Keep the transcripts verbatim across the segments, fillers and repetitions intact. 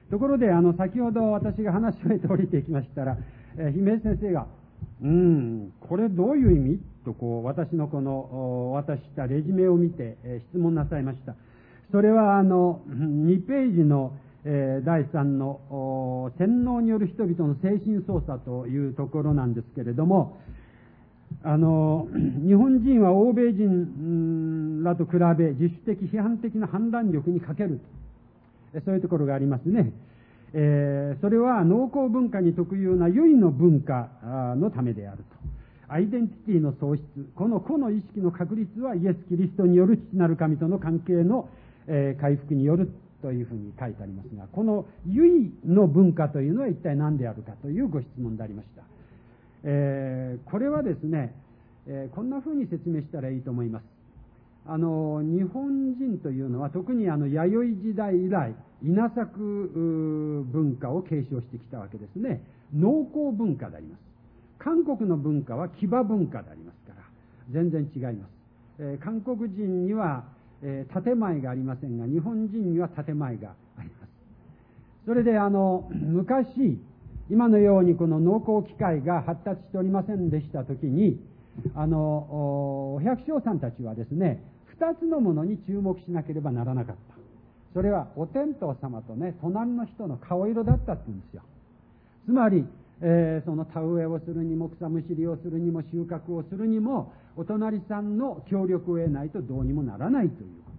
ところで、あの、先ほど私が話を終えて降りていきましたら、えー、姫江先生が、うーん、これどういう意味と、こう、私のこの、渡したレジュメを見て、えー、質問なさいました。それは、あの、にページの、えー、だいさんの、洗脳による人々の精神操作というところなんですけれども、あの、日本人は欧米人らと比べ、自主的、批判的な判断力に欠ける。そういうところがありますね。えー、それは農耕文化に特有な唯の文化のためであると。アイデンティティの喪失、この個の意識の確立はイエス・キリストによる父なる神との関係の、えー、回復によるというふうに書いてありますが、この唯の文化というのは一体何であるかというご質問でありました。えー、これはですね、えー、こんなふうに説明したらいいと思います。あの日本人というのは特にあの弥生時代以来稲作文化を継承してきたわけですね。農耕文化であります。韓国の文化は騎馬文化でありますから全然違います。えー、韓国人には、えー、建前がありませんが、日本人には建前があります。それであの昔今のようにこの農耕機械が発達しておりませんでしたときに、あのお百姓さんたちはですね、二つのものに注目しなければならなかった。それはお天道様とね、隣の人の顔色だったって言うんですよ。つまり、えー、その田植えをするにも草むしりをするにも収穫をするにもお隣さんの協力を得ないとどうにもならないということ。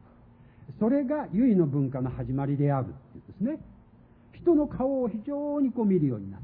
それが唯の文化の始まりであるっていうんですね。人の顔を非常にこう見るようになった。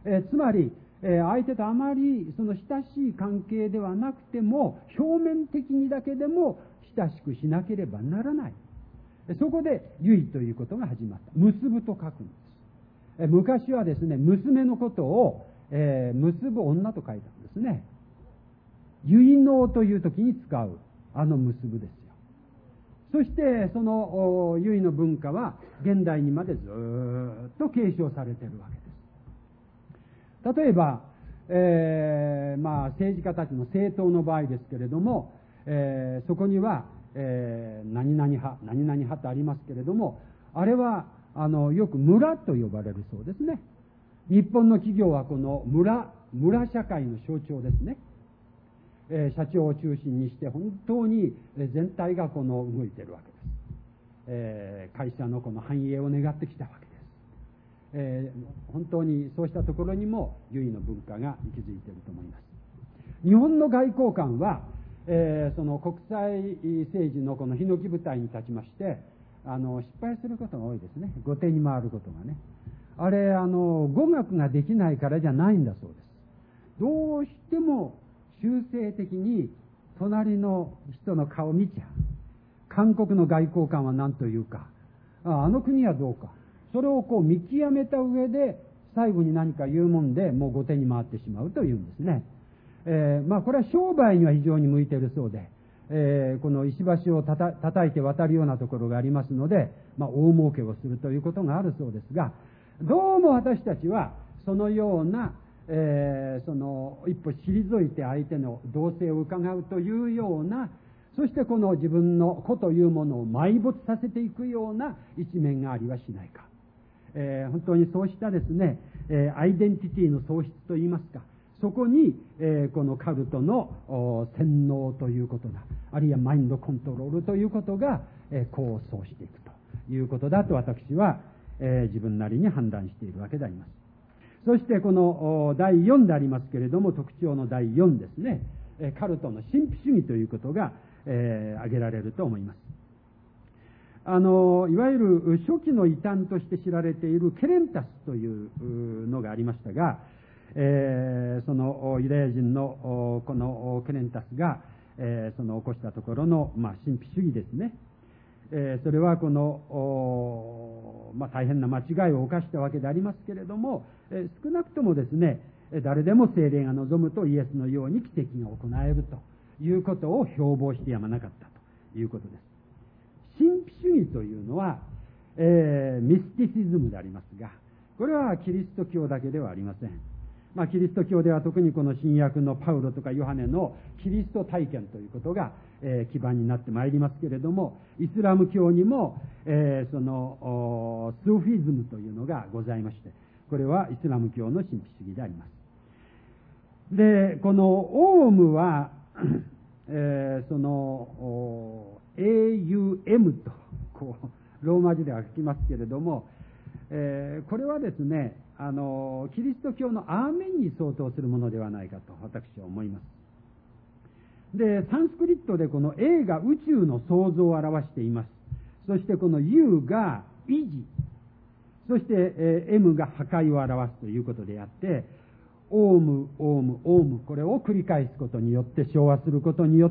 えー、つまり、えー、相手とあまりその親しい関係ではなくても表面的にだけでも親しくしなければならない。そこで唯ということが始まった。結ぶと書くんです。えー、昔はですね、娘のことを、えー、結ぶ女と書いたんですね。結納という時に使うあの結ぶですよ。そしてその唯の文化は現代にまでずっと継承されているわけです。例えば、えー、まあ政治家たちの政党の場合ですけれども、えー、そこには、えー、何々派何々派とありますけれども、あれはあのよく村と呼ばれるそうですね。日本の企業はこの村村社会の象徴ですね。えー、社長を中心にして本当に全体がこの動いているわけです。えー、会社のこの繁栄を願ってきたわけです。えー、本当にそうしたところにも唯の文化が息づいていると思います。日本の外交官は、えー、その国際政治のこのヒノキ舞台に立ちましてあの失敗することが多いですね。後手に回ることがね。あれあの語学ができないからじゃないんだそうです。どうしても修正的に隣の人の顔を見ちゃう。韓国の外交官は何というか、あ, あの国はどうか、それをこう見極めた上で最後に何か言うもんでもう後手に回ってしまうというんですね。えー、まあこれは商売には非常に向いているそうで、えー、この石橋をたた叩いて渡るようなところがありますので、まあ、大儲けをするということがあるそうですが、どうも私たちはそのようなえー、その一歩退いて相手の動静を伺うというような、そしてこの自分の個というものを埋没させていくような一面がありはしないか、えー、本当にそうしたですね、えー、アイデンティティの喪失といいますか、そこに、えー、このカルトの洗脳ということが、あるいはマインドコントロールということが、えー、構想していくということだと私は、えー、自分なりに判断しているわけであります。そしてこのだいよんでありますけれども、特徴のだいよんですね、カルトの神秘主義ということが、えー、挙げられると思います。あのいわゆる初期の異端として知られているケレンタスというのがありましたが、えー、そのユダヤ人のこのケレンタスが、えー、その起こしたところの、まあ、神秘主義ですね。えー、それはこの、まあ、大変な間違いを犯したわけでありますけれども、えー、少なくともですね、誰でも聖霊が望むとイエスのように奇跡が行えるということを標榜してやまなかったということです。神秘主義というのは、えー、ミスティシズムでありますが、これはキリスト教だけではありません。 まあ、キリスト教では特にこの新約のパウロとかヨハネのキリスト体験ということが、えー、基盤になってまいりますけれども、イスラム教にも、えー、そのスーフィズムというのがございまして、これはイスラム教の神秘主義であります。で、このオウムは、えー、その エーユーエム とこうローマ字では書きますけれども、えー、これはですね、あのキリスト教のアーメンに相当するものではないかと私は思います。で、サンスクリットでこの A が宇宙の創造を表しています。そしてこの U が維持、そして、えー、M が破壊を表すということであって、オウム、オウム、オウム、これを繰り返すことによって、唱和することによって、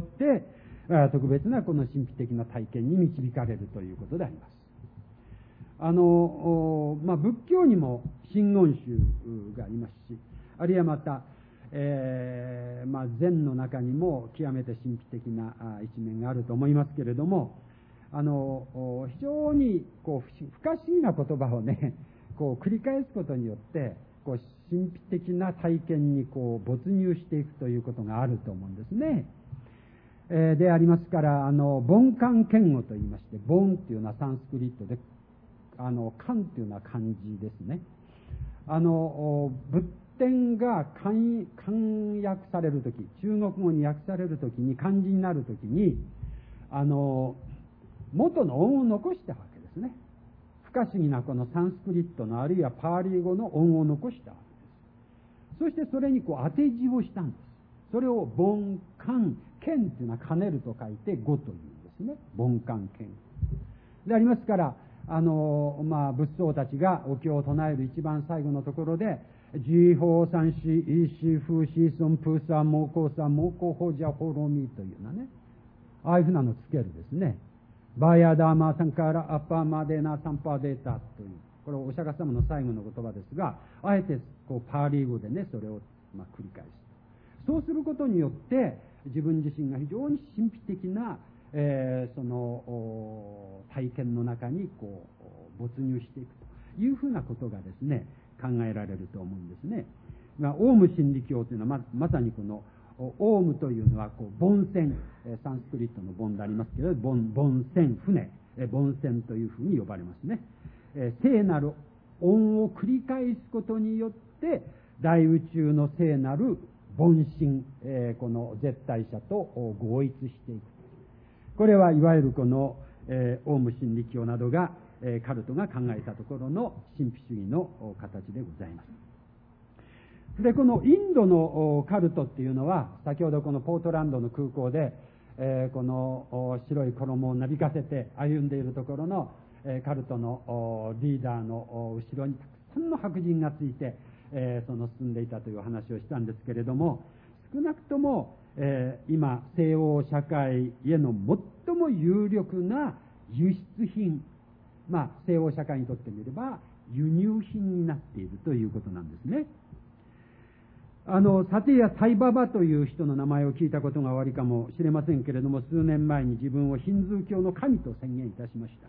特別なこの神秘的な体験に導かれるということであります。あの、まあ、仏教にも真言宗がありますし、あるいはまた、えーまあ、禅の中にも極めて神秘的な一面があると思いますけれども、あの非常にこう不可思議な言葉をね、こう繰り返すことによってこう神秘的な体験にこう没入していくということがあると思うんですね。えー、でありますから、あの梵観見語と言いまして、梵っていうのはサンスクリットで、あの観っていうのは漢字ですね。あの仏典が漢訳されるとき、中国語に訳されるときに、漢字になるときに、あの元の音を残したわけですね。不可思議なこのサンスクリットのあるいはパーリー語の音を残したわけです。そしてそれにこう当て字をしたんです。それを梵観見というのは兼ねると書いて語というんですね。梵観見でありますから、あのまあ仏僧たちがお経を唱える一番最後のところで、ジーホーサンシーイーシーフーシーソンプーサーモーコーサーモーコーホージャホロミというようなね、ああいうふうなのをつけるですね。バヤダーマーサンカーラアッパーマデーナサンパーデータという、これはお釈迦様の最後の言葉ですが、あえてこうパーリー語でね、それをまあ繰り返す。そうすることによって自分自身が非常に神秘的な、えー、その体験の中にこう没入していくというふうなことがですね、考えられると思うんですね。まあ、オウム真理教というのは ま, まさにこのオウムというのはこう凡船、サンスクリットの凡でありますけれど、凡船、船、凡船というふうに呼ばれますね。聖なる音を繰り返すことによって大宇宙の聖なる凡心、この絶対者と合一していく。これはいわゆるこのオウム真理教などがカルトが考えたところの神秘主義の形でございます。で、このインドのカルトっていうのは、先ほどこのポートランドの空港で、えー、この白い衣をなびかせて歩んでいるところの、えー、カルトのリーダーの後ろにたくさんの白人がついて、えー、その進んでいたという話をしたんですけれども、少なくとも、えー、今西欧社会への最も有力な輸出品、まあ西欧社会にとってみれば輸入品になっているということなんですね。あのサティア・サイババという人の名前を聞いたことがおありかもしれませんけれども、数年前に自分をヒンズー教の神と宣言いたしました。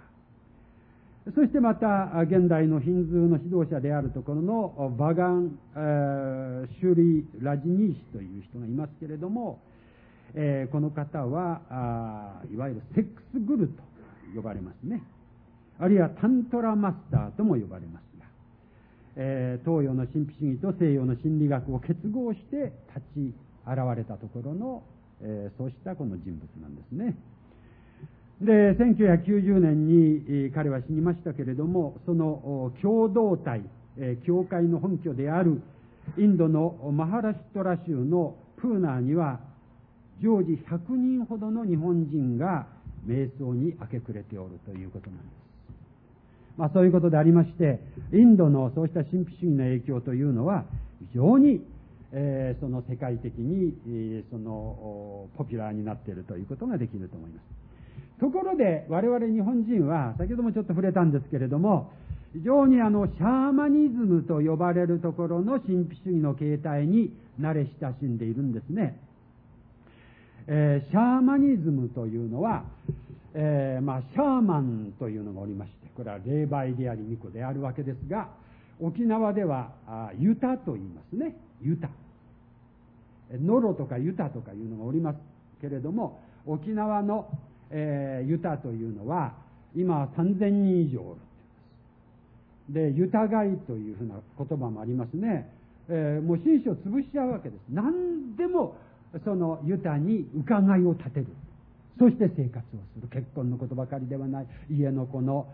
そしてまた現代のヒンズーの指導者であるところのバガン・シュリ・ラジニーシという人がいますけれども、えー、この方はいわゆるセックスグルと呼ばれますね。あるいはタントラマスターとも呼ばれますが、えー、東洋の神秘主義と西洋の心理学を結合して立ち現れたところの、えー、そうしたこの人物なんですね。で、せんきゅうひゃくきゅうじゅうねんに彼は死にましたけれども、その共同体、えー、教会の本拠であるインドのマハラシトラ州のプーナーには常時ひゃくにんほどの日本人が瞑想に明け暮れておるということなんです。まあ、そういうことでありまして、インドのそうした神秘主義の影響というのは非常に、えー、その世界的に、えー、そのポピュラーになっているということができると思います。ところで我々日本人は先ほどもちょっと触れたんですけれども、非常にあのシャーマニズムと呼ばれるところの神秘主義の形態に慣れ親しんでいるんですね。えー、シャーマニズムというのは、えーまあ、シャーマンというのがおりまして、これは霊媒であり巫女であるわけですが、 沖縄ではユタと言いますね。ユタ。ノロとかユタとかいうのがおりますけれども、沖縄の、えー、ユタというのは今はさんぜんにん以上おる。で、ユタ街というふうな言葉もありますね。えー、もう新種を潰しちゃうわけです。何でもそのユタに伺いを立てる。そして生活をする。結婚のことばかりではない。家の子の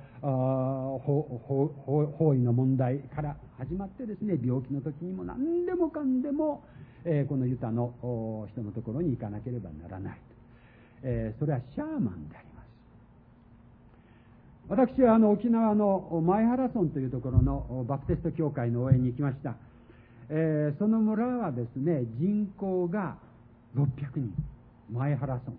包囲の問題から始まってですね、病気の時にも何でもかんでも、えー、このユタの人のところに行かなければならない。えー、それはシャーマンであります。私はあの沖縄の前原村というところのバプテスト教会の応援に行きました。えー、その村はですね、人口がろっぴゃくにん。前原村。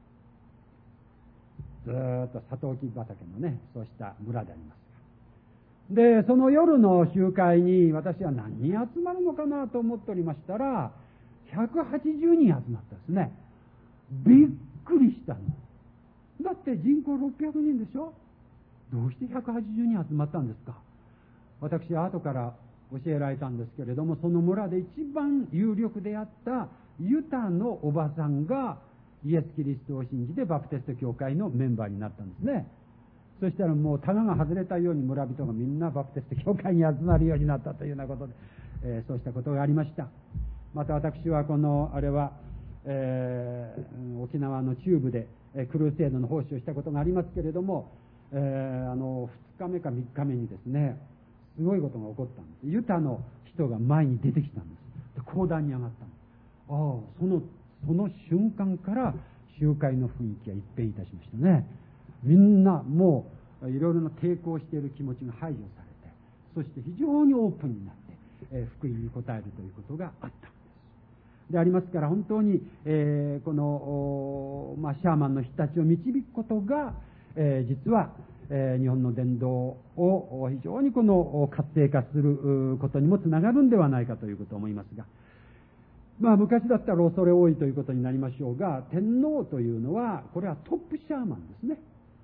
ずーっとサトウキビ畑のね、そうした村でありますが。で、その夜の集会に私は何人集まるのかなと思っておりましたら、ひゃくはちじゅうにん集まったんですね。びっくりしたの。だって人口ろっぴゃくにんでしょ？どうしてひゃくはちじゅうにん集まったんですか？私は後から教えられたんですけれども、その村で一番有力であったユタのおばさんがイエス・キリストを信じてバプテスト教会のメンバーになったんですね。そしたらもうタガが外れたように村人がみんなバプテスト教会に集まるようになったというようなことで、えー、そうしたことがありました。また私はこのあれは、えー、沖縄の中部でクルーセードの奉仕をしたことがありますけれども、えー、あのふつかめかみっかめにですね、すごいことが起こったんです。ユタの人が前に出てきたんです。で、講談に上がったんです。ああ、そのその瞬間から集会の雰囲気が一変いたしましたね。みんなもういろいろな抵抗している気持ちが排除されて、そして非常にオープンになって、えー、福音に応えるということがあったんです。でありますから、本当に、えー、この、まあ、シャーマンの人たちを導くことが、えー、実は、えー、日本の伝道を非常にこの活性化することにもつながるんではないかということを思いますが、まあ昔だったら恐れ多いということになりましょうが、天皇というのはこれはトップシャーマンですね。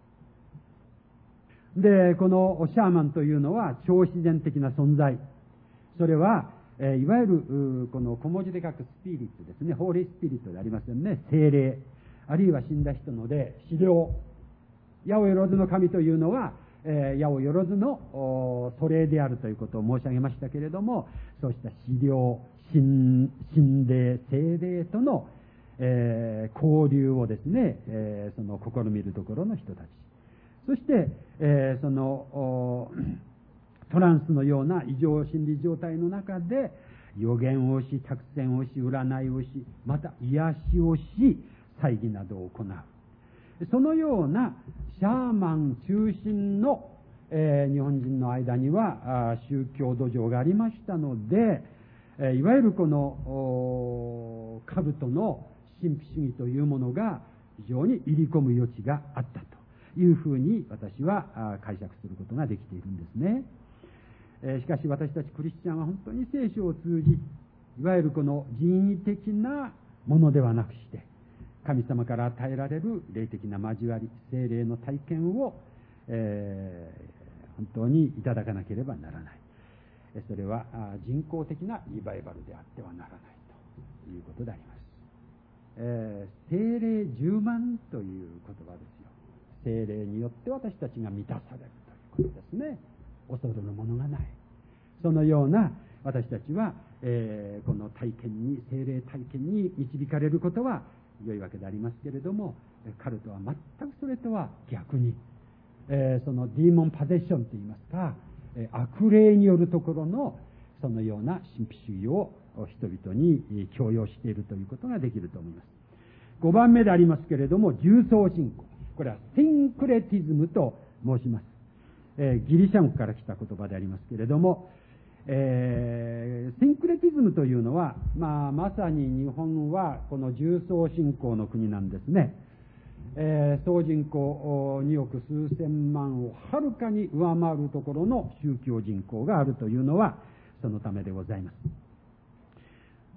で、このシャーマンというのは超自然的な存在。それは、えー、いわゆるこの小文字で書くスピリットですね。ホーリースピリットでありますよね。精霊、あるいは死んだ人の霊、死霊。矢をよろずの神というのは、えー、矢をよろずの祖霊であるということを申し上げましたけれども、そうした死霊、神霊、精霊との、えー、交流をですね、えー、その試みるところの人たち。そして、えー、そのトランスのような異常心理状態の中で予言をし、託戦をし、占いをし、また癒しをし、祭儀などを行う。そのようなシャーマン中心の、えー、日本人の間には宗教土壌がありましたので、えー、いわゆるこのカルトの神秘主義というものが非常に入り込む余地があったというふうに私は解釈することができているんですね。えー、しかし私たちクリスチャンは本当に聖書を通じ、いわゆるこの人為的なものではなくして、神様から与えられる霊的な交わり、聖霊の体験を、えー、本当にいただかなければならない。それは人工的なリバイバルであってはならないということであります。えー、聖霊充満という言葉ですよ。聖霊によって私たちが満たされるということですね。恐るものがない。そのような私たちは、えー、この体験に、聖霊体験に導かれることは良いわけでありますけれども、カルトは全くそれとは逆に、えー、そのディーモンパゼッションといいますか、えー、悪霊によるところのそのような神秘主義を人々に強要しているということができると思います。ごばんめでありますけれども、重層信仰。これはシンクレティズムと申します。えー、ギリシャ語から来た言葉でありますけれども、えー、シンクレティズムというのは、まあ、まさに日本はこの重層信仰の国なんですね。えー、総人口におく数千万をはるかに上回るところの宗教人口があるというのはそのためでございます。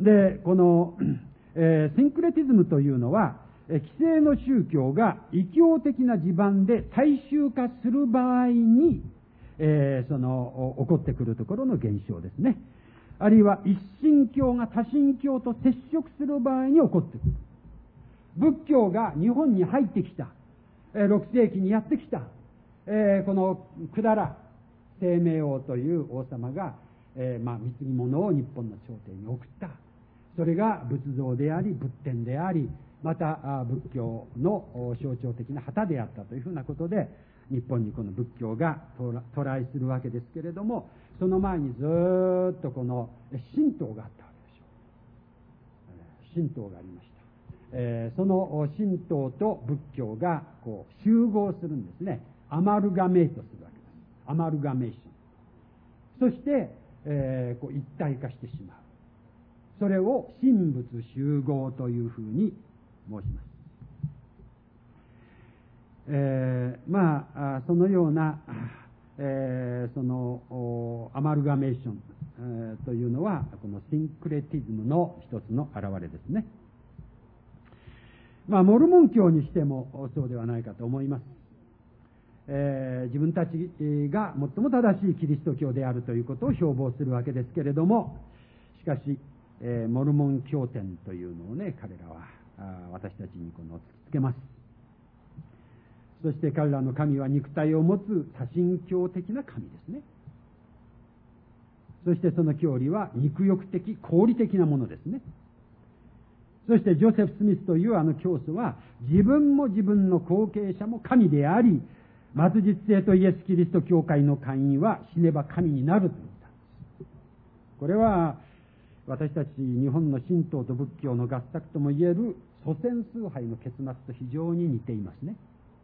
で、この、えー、シンクレティズムというのは、既成の宗教が異教的な地盤で大衆化する場合に、 えー、その起こってくるところの現象ですね。あるいは一神教が多神教と接触する場合に起こってくる。仏教が日本に入ってきた、えー、ろく世紀にやってきた、えー、この百済清明王という王様が、えー、まあ貢ぎ物を日本の朝廷に送った。それが仏像であり仏典であり、また仏教の象徴的な旗であったというふうなことで、日本にこの仏教が渡来するわけですけれども、その前にずーっとこの神道があったわけでしょう。神道がありました。えー、その神道と仏教がこう集合するんですね。アマルガメイトするわけです。アマルガメーション。そして、えー、こう一体化してしまう。それを神仏集合というふうに申します。えー、まあそのような、えー、そのアマルガメーション、えー、というのはこのシンクレティズムの一つの表れですね。まあモルモン教にしてもそうではないかと思います。えー、自分たちが最も正しいキリスト教であるということを標榜するわけですけれども、しかし、えー、モルモン経典というのをね、彼らはあ私たちにこの突きつけます。そして彼らの神は肉体を持つ多神教的な神ですね。そしてその教理は肉欲的、功利的なものですね。そしてジョセフ・スミスというあの教祖は、自分も自分の後継者も神であり、末日性とイエス・キリスト教会の会員は死ねば神になると言ったんです。これは私たち日本の神道と仏教の合作ともいえる祖先崇拝の結末と非常に似ていますね。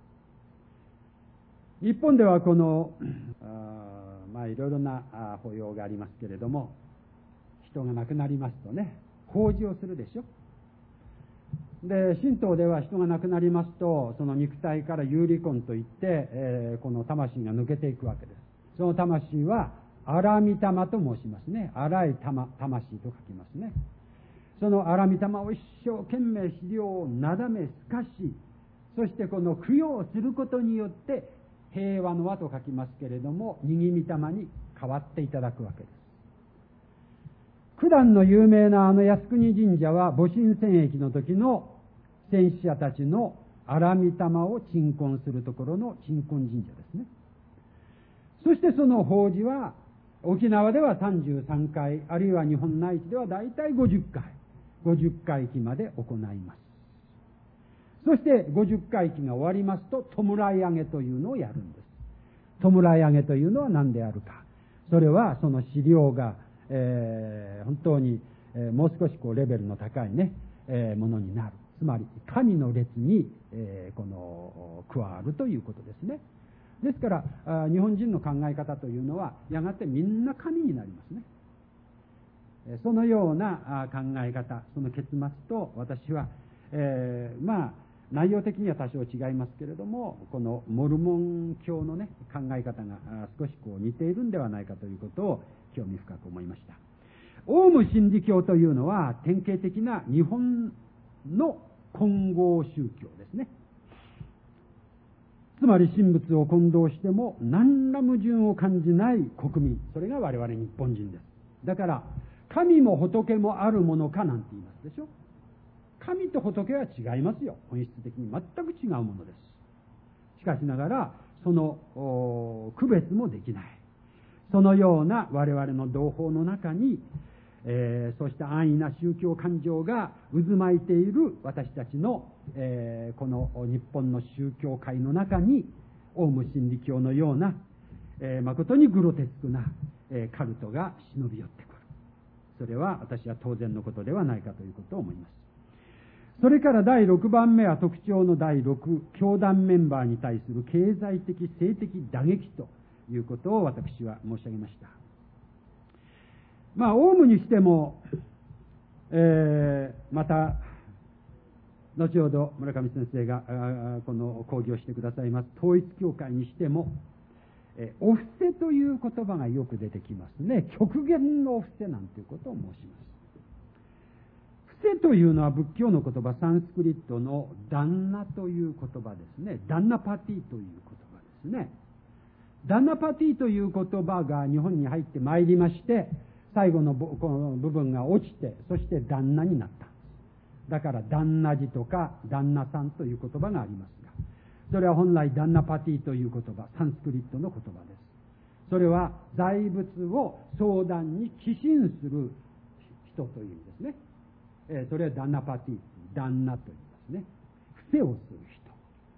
日本ではこのあまあいろいろな法要がありますけれども、人が亡くなりますとね、法事をするでしょ。で神道では人が亡くなりますと、その肉体から有離魂といって、えー、この魂が抜けていくわけです。その魂は荒御霊と申しますね。荒い魂と書きますね。その荒御霊を一生懸命資料をなだめすかし、そしてこの供養することによって平和の輪と書きますけれども、にぎ御霊に変わっていただくわけです。九段の有名なあの靖国神社は戊辰戦役の時の戦死者たちの荒御霊を鎮魂するところの鎮魂神社ですね。そしてその法事は沖縄ではさんじゅうさんかい、あるいは日本内地ではだいたいごじゅっかい、ごじゅっかい忌まで行います。そしてごじゅっかい忌が終わりますと弔い上げというのをやるんです。弔い上げというのは何であるか。それはその資料が、えー、本当に、えー、もう少しこうレベルの高いね、えー、ものになる。つまり神の列に、えー、この加わるということですね。ですから日本人の考え方というのはやがてみんな神になりますね。そのような考え方、その結末と私は、えー、まあ内容的には多少違いますけれども、このモルモン教のね考え方が少しこう似ているんではないかということを興味深く思いました。オウム真理教というのは典型的な日本の混合宗教ですね。つまり神仏を混同しても何ら矛盾を感じない国民、それが我々日本人です。だから神も仏もあるものかなんて言いますでしょ。神と仏は違いますよ。本質的に全く違うものです。しかしながらその区別もできない、そのような我々の同胞の中に、えー、そうした安易な宗教感情が渦巻いている私たちの、えー、この日本の宗教界の中にオウム真理教のような、えー、誠にグロテスクな、えー、カルトが忍び寄ってくる。それは私は当然のことではないかということを思います。それからだいろくばんめは特徴のだいろく、教団メンバーに対する経済的性的打撃ということを私は申し上げました。まあオウムにしても、えー、また後ほど村上先生がこの講義をしてくださいます統一教会にしても、えー、お布施という言葉がよく出てきますね。極限のお布施なんていうことを申します。布施というのは仏教の言葉、サンスクリットのダンナという言葉ですね。ダンナパティという言葉ですね。 ダンナパティという言葉が日本に入ってまいりまして、最後のこの部分が落ちて、そして旦那になった。だから旦那児とか旦那さんという言葉がありますが、それは本来ダンナパティという言葉、サンスクリットの言葉です。それは財物を相談に寄進する人という意味ですね。えー、それはダンナパティ、旦那と言いますね。伏せをする人。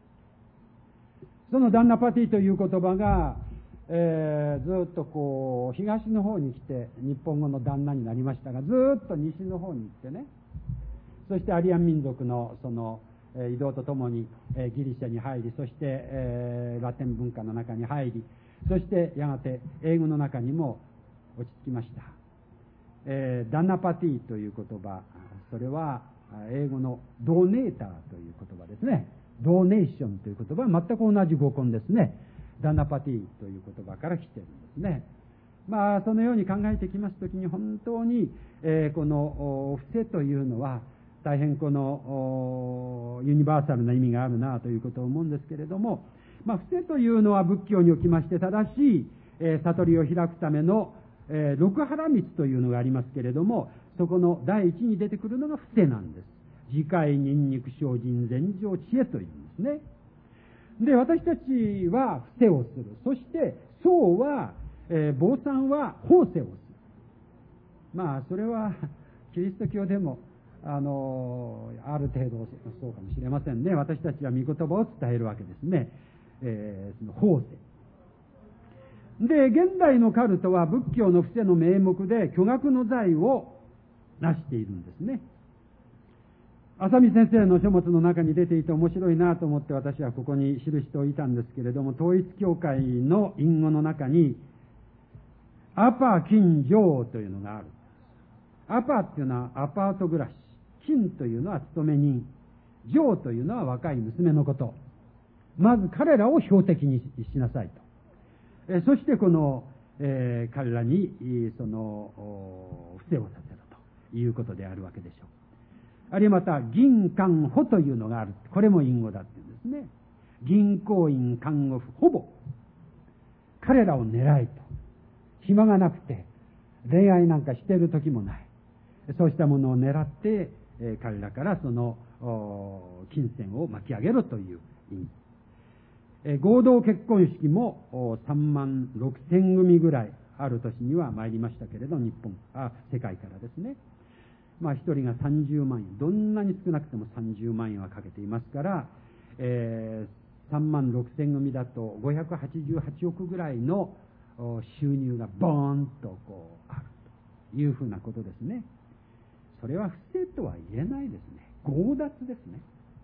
そのダンナパティという言葉が、えー、ずっとこう東の方に来て日本語の旦那になりましたが、ずっと西の方に行ってね、そしてアリアン民族のその移動とともにギリシャに入り、そして、えー、ラテン文化の中に入り、そしてやがて英語の中にも落ち着きました。えー、ダンナパティという言葉、それは英語のドネーターという言葉ですね。ドネーションという言葉は全く同じ語根ですね。ダンナパティという言葉から来ているんですね。まあそのように考えてきますときに、本当に、えー、この伏せというのは大変このユニバーサルな意味があるなということを思うんですけれども、まあ、伏せというのは仏教におきまして正しい、えー、悟りを開くための、えー、六波羅蜜というのがありますけれども、そこの第一に出てくるのが伏せなんです。自戒、忍肉、精進、禅定、知恵というんですね。で、私たちは伏せをする。そして、僧は、えー、坊さんは法世をする。まあ、それは、キリスト教でも、あの、ある程度そうかもしれませんね。私たちは御言葉を伝えるわけですね。えー、その法世。で、現代のカルトは仏教の伏せの名目で巨額の財を成しているんですね。浅見先生の書物の中に出ていて面白いなと思って私はここに記しておいたんですけれども、統一教会の隠語の中にアパ金上というのがある。アパっていうのはアパート暮らし、金というのは勤め人、上というのは若い娘のこと。まず彼らを標的にしなさいと。えそしてこの、えー、彼らにその伏せをさせろということであるわけでしょう。あるいはまた銀看補というのがある。これも隠語だっていうんですね。銀行員、看護婦、ほぼ彼らを狙いと。暇がなくて恋愛なんかしている時もない。そうしたものを狙って、えー、彼らからその金銭を巻き上げろという意味。えー、合同結婚式もさんまんろくせん組ぐらいある年には参りましたけれど、日本、あ、世界からですね。まあ一人がさんじゅうまんえん、どんなに少なくてもさんじゅうまんえんはかけていますから、えー、さんまんろくせん組だとごひゃくはちじゅうはちおくぐらいの収入がボーンとこうあるというふうなことですね。それは不正とは言えないですね。強奪ですね。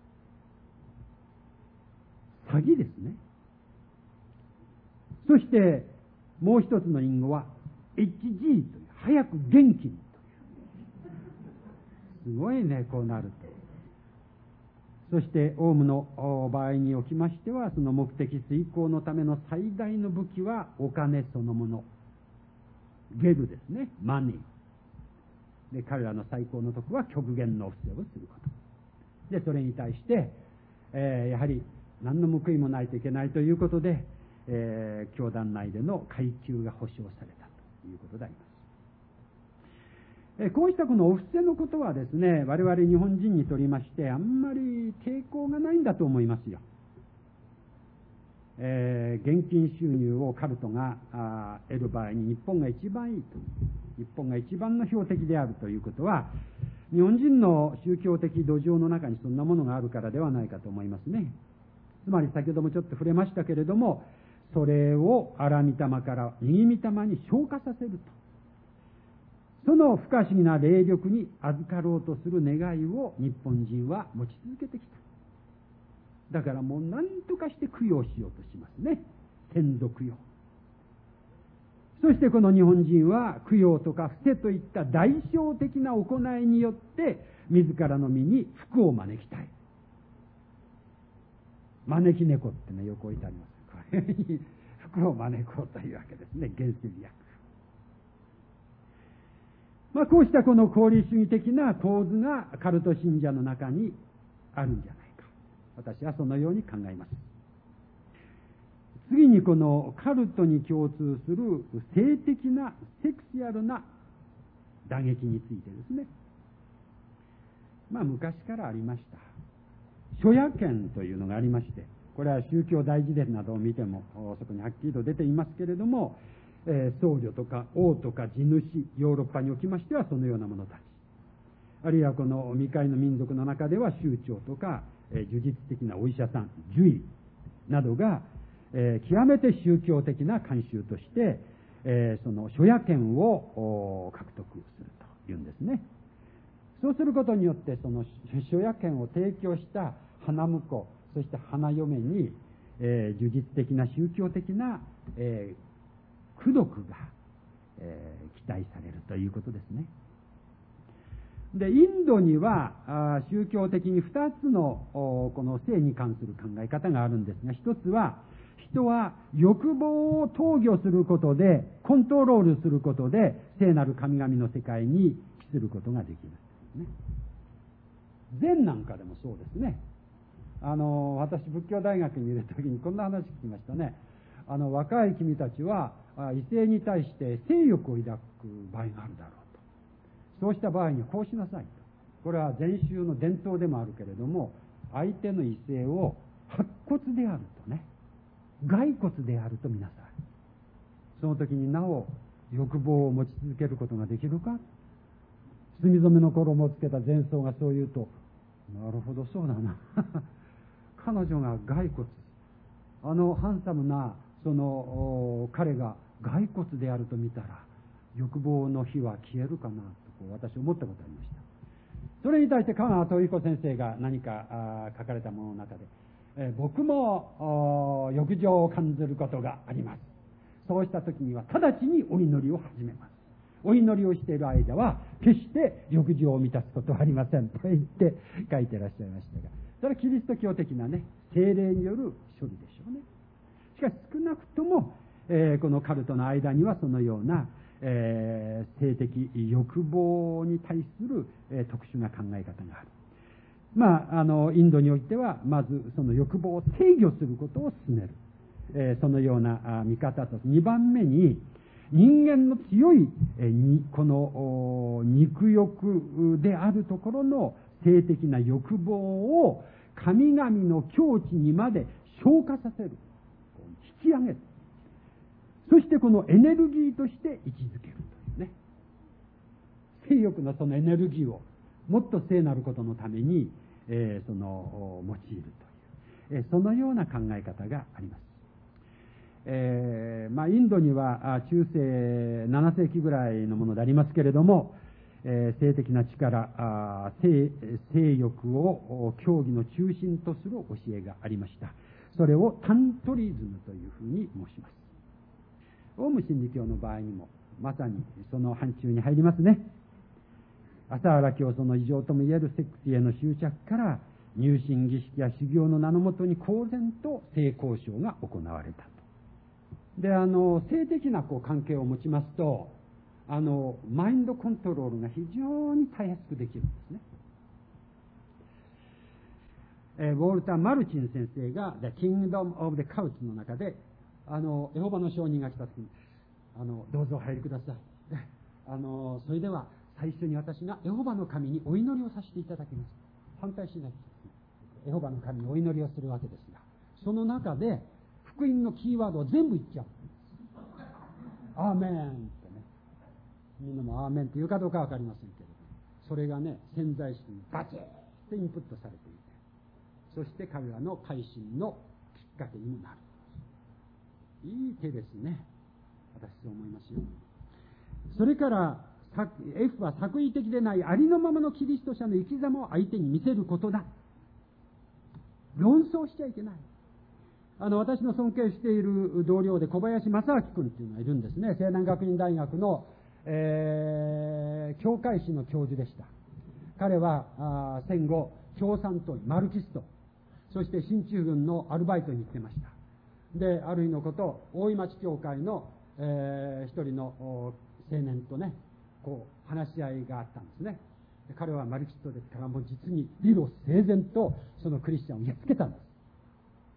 詐欺ですね。そしてもう一つの隠語は エイチジー という、早く元気に。すごいね、こうなると。そして、オウムの場合におきましては、その目的遂行のための最大の武器はお金そのもの。ゲルですね、マネー。で、彼らの最高の徳は極限のお布施をすること。で、それに対して、えー、やはり何の報いもないといけないということで、えー、教団内での階級が保障されたということであります。こうしたこのお布施のことはですね、我々日本人にとりましてあんまり抵抗がないんだと思いますよ。えー、現金収入をカルトが得る場合に日本が一番いいと、日本が一番の標的であるということは、日本人の宗教的土壌の中にそんなものがあるからではないかと思いますね。つまり先ほどもちょっと触れましたけれども、それを荒御霊から右御霊に昇華させると。その不可思議な霊力に預かろうとする願いを日本人は持ち続けてきた。だからもう何とかして供養しようとしますね。先祖供養。そしてこの日本人は供養とか伏せといった代償的な行いによって自らの身に福を招きたい。招き猫ってね、よく置いてあります。これに福を招こうというわけですね。原始薬。まあ、こうしたこの功利主義的な構図がカルト信者の中にあるんじゃないか。私はそのように考えます。 次にこのカルトに共通する性的なセクシュアルな打撃についてですね。まあ昔からありました。諸夜権というのがありまして、これは宗教大辞典などを見てもそこにはっきりと出ていますけれども、えー、僧侶とか王とか地主、ヨーロッパにおきましてはそのような者たち、あるいはこの未開の民族の中では宗長とか、えー、呪術的なお医者さん、獣医などが、えー、極めて宗教的な慣習として、えー、その諸夜権を獲得するというんですね。そうすることによってその諸夜権を提供した花婿、そして花嫁に、えー、呪術的な宗教的な、えー功徳が、えー、期待されるということですね。で、インドにはあ宗教的にふたつのこの性に関する考え方があるんですが、一つは人は欲望を投御することでコントロールすることで聖なる神々の世界に帰することができる、ね、禅なんかでもそうですね。あの私仏教大学にいる時にこんな話聞きましたね。あの若い君たちは異性に対して性欲を抱く場合があるだろうと。そうした場合にこうしなさいと。これは禅宗の伝統でもあるけれども、相手の異性を白骨であるとね、骸骨であると見なさい。その時になお欲望を持ち続けることができるか。墨染めの衣をつけた禅僧がそう言うと、なるほどそうだな彼女が骸骨、あのハンサムなその彼が骸骨であると見たら欲望の火は消えるかなとこう私思ったことがありました。それに対して香川東彦先生が何か書かれたものの中で、えー、僕も欲情を感じることがあります。そうした時には直ちにお祈りを始めます。お祈りをしている間は決して欲情を満たすことはありませんと言って書いてらっしゃいましたが、それはキリスト教的なね、聖霊による処理でしょうね。しかし少なくとも、えー、このカルトの間にはそのような、えー、性的欲望に対する、えー、特殊な考え方がある。まあ、あのインドにおいてはまずその欲望を制御することを進める、えー、そのような見方と、にばんめに人間の強い、えー、にこの肉欲であるところの性的な欲望を神々の境地にまで昇華させる、引き上げる、そしてこのエネルギーとして位置づけるというね、性欲のそのエネルギーをもっと聖なることのために、えー、その用いるという、えー、そのような考え方があります。えーまあ、インドには中世なな世紀ぐらいのものでありますけれども、えー、性的な力、あ 性, 性欲を教義の中心とする教えがありました。それをタントリズムというふうに申します。オウム真理教の場合にもまさにその範疇に入りますね。朝原教祖の異常ともいえるセックスへの執着から入信儀式や修行の名のもとに公然と性交渉が行われたと。で、あの性的なこう関係を持ちますと、あのマインドコントロールが非常にたやすくできるんですね。えー、ウォルター・マルチン先生が The Kingdom of the Couch の中で、あのエホバの証人が来た時に、あのどうぞお入りください。で、あのそれでは最初に私がエホバの神にお祈りをさせていただきます。反対しない。エホバの神にお祈りをするわけですが、その中で福音のキーワードを全部言っちゃう。アーメンってね。みんなもアーメンって言うかどうかわかりませんけれど、それがね、潜在意識にバチッとインプットされていて、そして彼らの改心のきっかけになる。いい手ですね。私そう思いますよ。それからF は作為的でないありのままのキリスト者の生き様を相手に見せることだ。論争しちゃいけない。あの私の尊敬している同僚で小林正明君っていうのがいるんですね。西南学院大学の、えー、教会史の教授でした。彼はあ戦後共産党員、マルキスト、そして進駐軍のアルバイトに行ってました。で、ある日のこと、大井町教会の、えー、一人の青年とね、こう話し合いがあったんですね。で、彼はマルキストですから、もう実に理路整然とそのクリスチャンをやっつけたんです。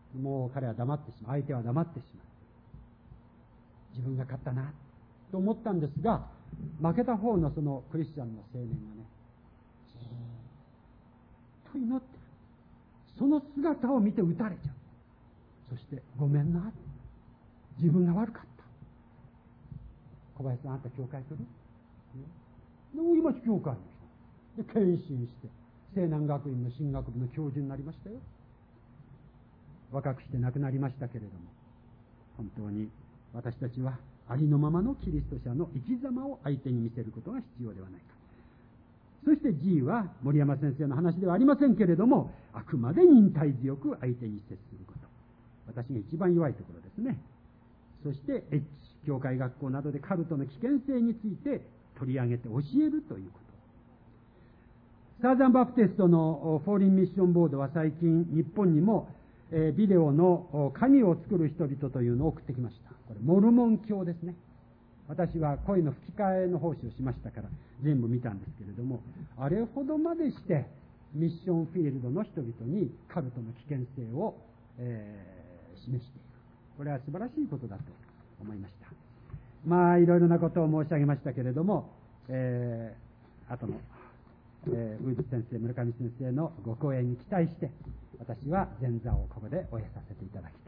もう彼は黙ってしまう。相手は黙ってしまう。自分が勝ったなと思ったんですが、負けた方のそのクリスチャンの青年がね、じーっと祈ってる。その姿を見て打たれちゃう。そしてごめんな、自分が悪かった。小林さん、あんた教会来る？でも今教会に来た。で献身して西南学院の神学部の教授になりましたよ。若くして亡くなりましたけれども、本当に私たちはありのままのキリスト者の生き様を相手に見せることが必要ではないか。そして G は森山先生の話ではありませんけれども、あくまで忍耐強く相手に接すること。私が一番弱いところですね。そして H、教会学校などでカルトの危険性について取り上げて教えるということ。サーザンバプテストのフォーリンミッションボードは最近日本にもビデオの神を作る人々というのを送ってきました。これモルモン教ですね。私は声の吹き替えの奉仕をしましたから全部見たんですけれども、あれほどまでしてミッションフィールドの人々にカルトの危険性を、えー、示している。これは素晴らしいことだと思いました。まあいろいろなことを申し上げましたけれども、えー、後の、えー、ウイズ先生、村上先生のご講演に期待して、私は前座をここで終えさせていただきたい。